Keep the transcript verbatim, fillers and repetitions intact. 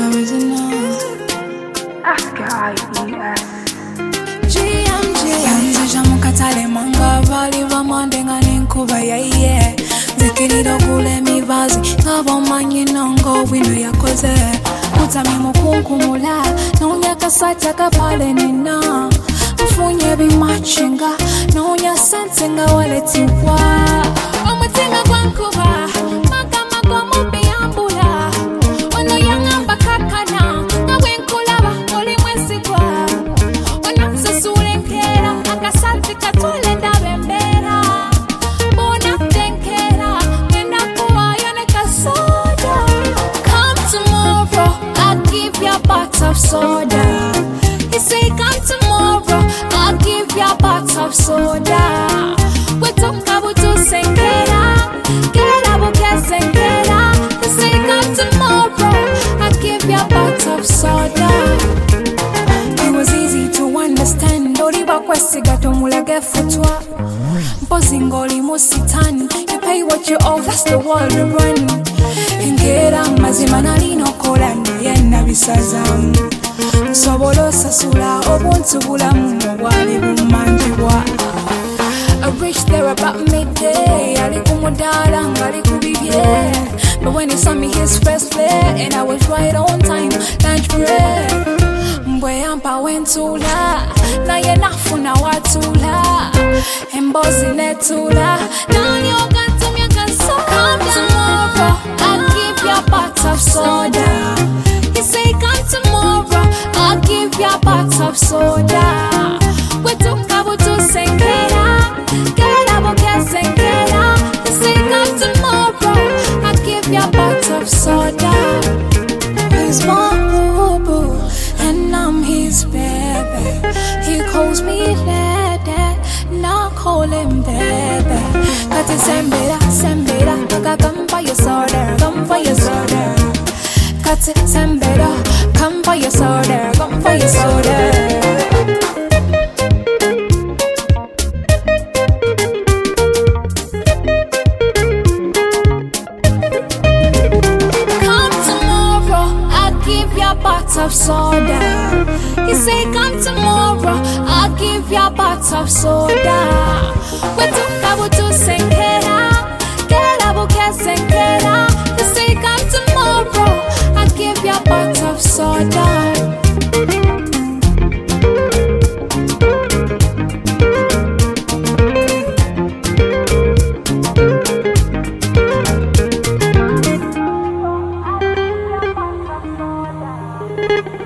original. Ask I E S. G M G Yanzija mukatale manga bali bamandenga n'enkuba yaye nzikirira okula emibazi nga bomanyi nongo bwino yakoze mutamye mukunkumula noonya kasata kapale nina nfunye ebimatchinga noonya sente nga waletiwa omutima gwankuba magama g'omubiyambula ono yangamba kakana nga bwenkulaba oli mwesigwa onamsasula enkeera akasati katole ndaba embeera bonattenkera ngenakuwaayo ne kasoda. Come tomorrow, I'll give you a pot of soda. He say come tomorrow, I'll give you a pot of soda. We talk about to senkera, kera buke senkera. He say come tomorrow, I'll give you a pot of soda. It was easy to understand. Oli bakwesiga tomulage futwa. Mpozi ngoli musitan. You pay what you owe, that's the world we run. Engera mazima nalino kola naye nabisazamu. Nsobola osasula obuntu bulamu obwali bumanjibwa. I reached there about midday. Ali kumudala ngali kubibye. But when he saw me his first flare, and I was right on time, lunch break. Mbwe yampa wentula, naye nafuna watula. Embozi netula, nanyoga ntumya kasoda. Come tomorrow, I'll give you a pot of soda. He say come tomorrow, I'll give you a pot of soda. We took about to senkera, kera buke senkera. He say come tomorrow, I'll give you a pot of soda. He's my boo-boo, and I'm his baby. He calls me lady, now call him baby. Got it sembera, sembera, kaka come for your soda, come for your soda. Got it sembera, come for your soda, come for your soda. Pot of soda. He say come tomorrow, I'll give you a pot of soda. We took about to senkera, kera buke senkera. He say come tomorrow, I'll give you a pot of soda. Thank you.